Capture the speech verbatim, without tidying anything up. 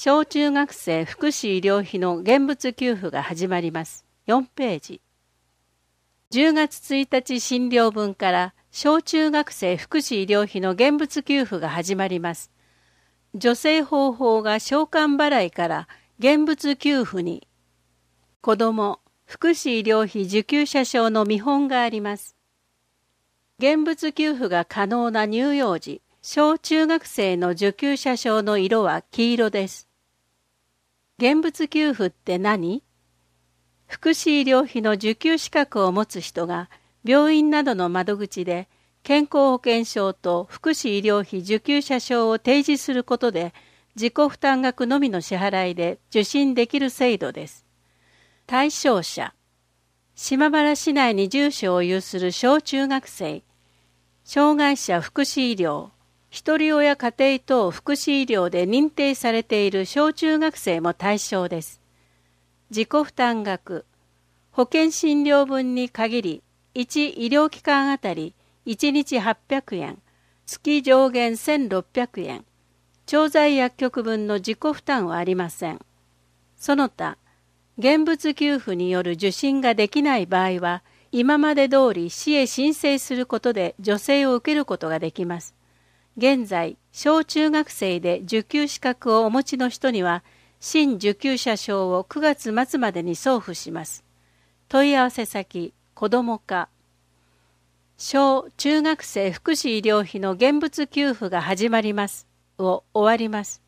小中学生福祉医療費の現物給付が始まります。よんページ。じゅうがつついたち診療分から小中学生福祉医療費の現物給付が始まります。助成方法が償還払いから現物給付に、子ども福祉医療費受給者証の見本があります。現物給付が可能な乳幼児、小中学生の受給者証の色は黄色です。現物給付って何？福祉医療費の受給資格を持つ人が病院などの窓口で健康保険証と福祉医療費受給者証を提示することで自己負担額のみの支払いで受診できる制度です。対象者、島原市内に住所を有する小中学生、障害者福祉医療、ひとり親家庭等福祉医療で認定されている小中学生も対象です。自己負担額、保険診療分に限りいち医療機関あたりいちにちはっぴゃくえん、月上限せんろっぴゃくえん、調剤薬局分の自己負担はありません。その他、現物給付による受診ができない場合は、今まで通り市へ申請することで助成を受けることができます。現在、小中学生で受給資格をお持ちの人には、新受給者証をくがつ末までに送付します。問い合わせ先、子ども課。小中学生福祉医療費の現物給付が始まりますを終わります。